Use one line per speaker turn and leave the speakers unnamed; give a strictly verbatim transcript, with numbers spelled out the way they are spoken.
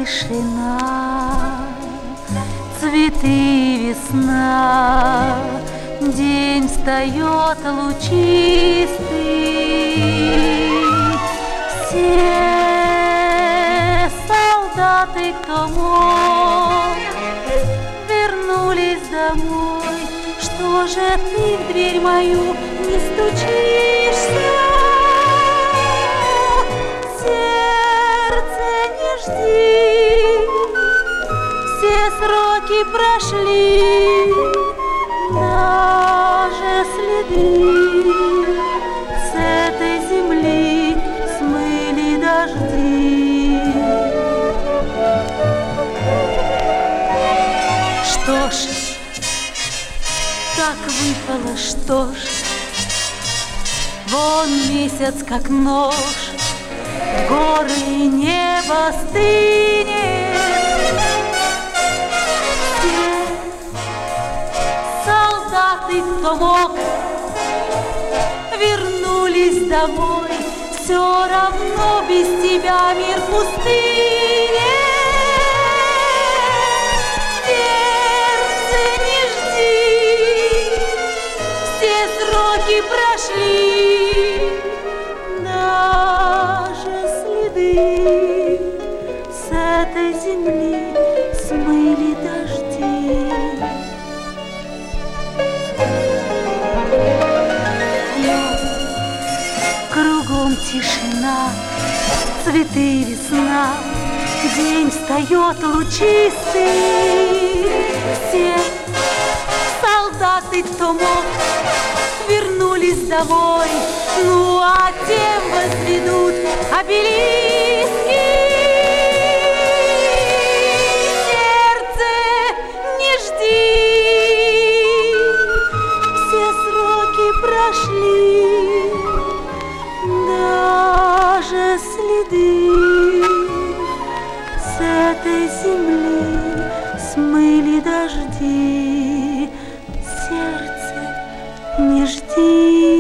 тишина, цветы, весна, день встает лучистый. Все солдаты, кто мог, вернулись домой. Что же ты в дверь мою не стучишься? Сердце, не жди, все сроки прошли, даже следы с этой земли смыли дожди. Что ж, так выпало, что ж, вон месяц как нож, в горы и небо стынет. Все солдаты, кто мог, вернулись домой. Все равно без тебя мир пустынет. Сердце, не жди, все сроки прошли, даже следы с этой земли смыли дожди. Кругом тишина, цветы, весна, день встает лучистый. Все солдаты, кто мог, вернулись домой. Ну а тем возведут обелиски. Сердце, не жди, все сроки прошли, даже следы с этой земли смыли дожди. Сердце, не жди.